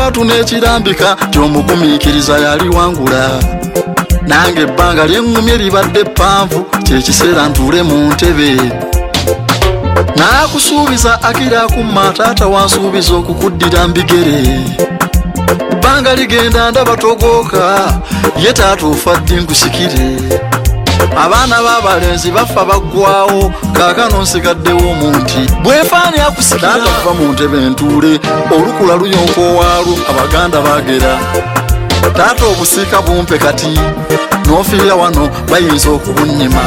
3 n'ekirambika ky'omugumiikiriza yali wangula. Nange ebbanga ly'eŋŋumye libadde ppanvu, kyekiseera ntuule mu ntebe. Naakusuubiza akira akumma taata wansuubiza okukuddira mbigere. Bbanga ligenda ndaba togooka, ye taata ofa ddi nkusikire. Abaana b'abalenzi bafa baggwawo, kaakano nsigaddewo omunti. Bwefaani akusikira taata kuva mu ntebe ntuule, olukula luyonka owaalwo Abaganda baagera. Taata obusiika bumpe kati, n'ofiira wano bayinza okubunnyima.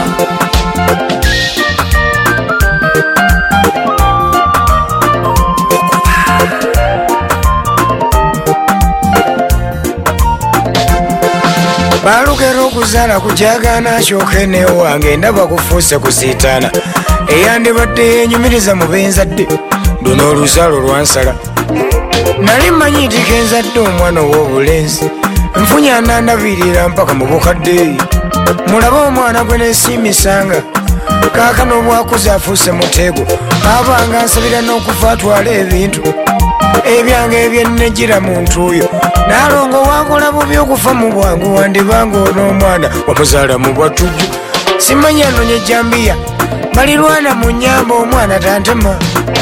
Balugero okuzaala kujagana asooke ne wange ndaba kufuuse kusiitaana. Eyandibadde yeenyumiriza mu benzadde, luno oluzaalo lwansala. Nali mmanyi nti kenzadde omwana ow'obulenzi, nfunye anandabiirira mpaka mu bukadde. Mulabe omwana gwe neesiimisanga, kaakano bwakuze afuuse muteego. Abanga nsabira n'okufa atwala ebintu ebyange ebyennejjira muntu oyo. Naalongo wakola bubi okufa mu bwangu, wandibanga on'omwana wamuzaala mu bwatujju. Simanyi anonye jambiya balirwana mu nnyamba omwana tantema.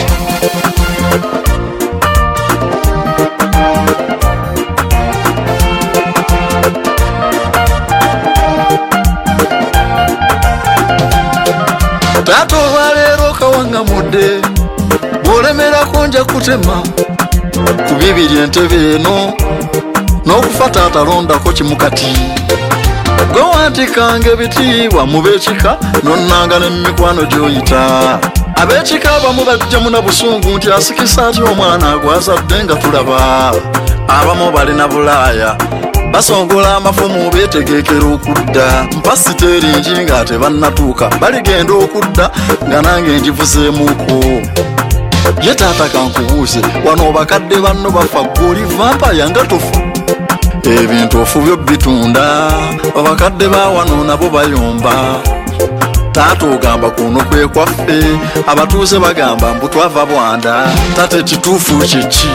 Taata olwaleero kawaŋŋamudde, bw'olemerako nja kutema. Ku bibiri entebe eno n'okufa taata londako kimu kati. Gwe wantikanga ebitiibwa mu b'ekika, nonnanga ne mu mikwano gy'oyita. Ab'ekika abamu bajjamu na busungu nti asikisa atya omwana gwazadde nga tulaba. Abamu balina bulaaya, basongola amafumu beetegekera okudda. Mpasiteeringi nga tebannatuuka, baligenda okudda nga nange ngivuzeemuuko. Ye taata kankubuuze, wano bakadde banno bafa, gw'oli vampaya nga tofu. Ebintu ofu byo bitunda, abakadde ba wano nabo bayomba. Taata ogamba kuno kwe kwaffe, abatuuze bagamba mbu twava Bwanda. Taata ekituufu kyeki?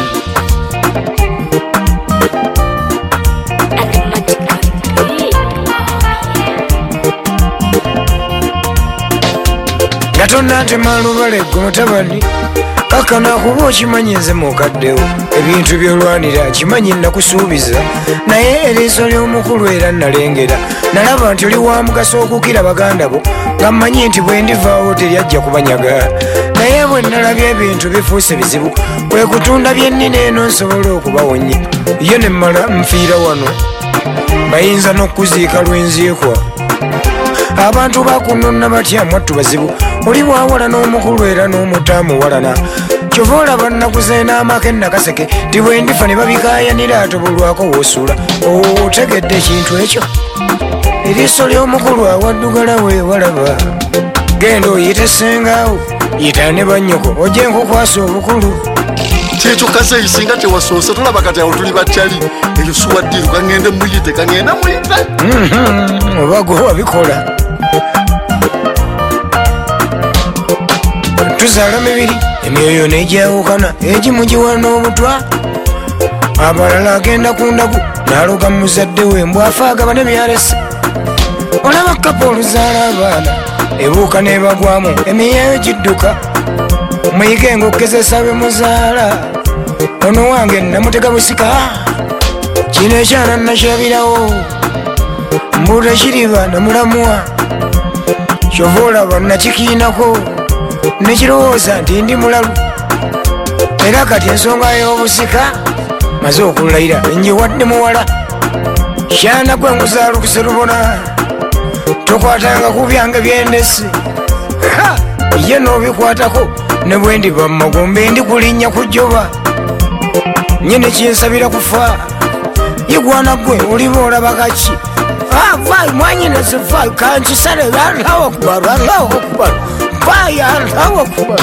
Katonda ntema lubale gwe mutabani, kakana kuba okimanyi nze mukaddewo. Ebintu by'olwanira kimanyi nakusuubiza, naye eriiso ly'omukulu era nalengera. Nalaba nti oli wa mugaso okukira baganda bo, nga mmanyi nti bwe ndivaawo teryajja kubanyaga. Naye bwe nalabye ebintu bifuuse bizibu, kwe kutunda byennina eno nsobole okubawonya. Ye ne mmala nfiira wano, bayinza n'okuziika lwenziikwa. Abantu bakunonna batya mwattu bazibu, oli bwawala n'omukulu era n'omutaamu walana. Kyova olaba nnakuze n'amaka ennakaseke, ti bwe ndifa ne babikaayanira atobulwako w'osuula. Otegedde ekintu ekyo? Eriiso ly'omukulu awaddugala weewalaba. Genda oyite sengaawo, yita ne bannyoko, ojje nkukwasa obukulu. Kyekyo kaseyi singa tewasoose tulaba kati awo tuli bakyali. Eyo suwaddiru kangende muyite, kangende muyite. Oba gwe wabikola. Tuzaala mibiri, emyoyo n'egyawukana, egimu giwa n'obutwa. Abalala agenda ku ndagu, n'aloga muzadde we mbwafa agaba n'ebyalese. Olaba kapa oluzaala abaana, ebuuka n'ebagwamu, emyeyo gidduka. Muyige ng'okkezesa be muzaala, ono wange namutega busika. Kino ekyana nakyabirawo, mbuuta kiriba namulamuwa. Kyova olaba nakikiinako, nekirowooza nti ndi mulalu. Era kati ensonga y'obusika maze okulayira njiwadde muwala. Kyana gwe nkuzaalukise lubona, tokwatanga ku byange byendesi. Ye n'obikwatako ne bwe ndiba mu magombe ndikulinnya kujjoba. Nyine kinsabira kufa, yigwana gwe oliba olaba kaki. Vai mwanyineze vai kankisale Allahu Akbar, Allahu Akbar, vai Allahu Akbar.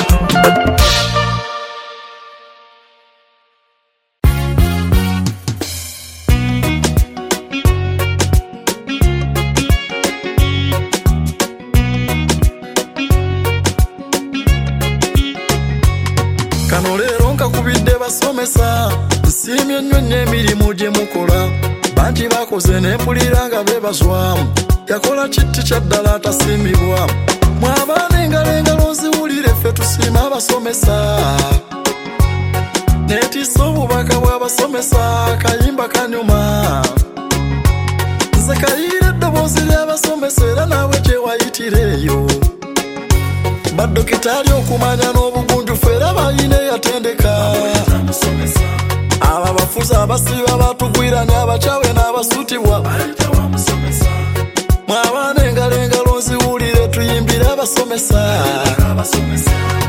Siimye nnyo n'emirimu gye mukola bangi bakoze n'empulira nga beebazwamu yakola kitti kya ddala atasiimibwa mwabaana engalo nziwulire ffe tusiima abasomesa neetiisa obubaka bw'abasomesa kayimba kanyuma nze kayiira eddoboozi ly'abasomesa era naawe gyewayitireeyo baddokitaali okumanya n'obugunjufu era bayina eyatendeka aba bafuzi abasiiba batugwira n'abakyawe n'abasuutibwa mwabaana engalo nziwulire tuyimbire abasomesa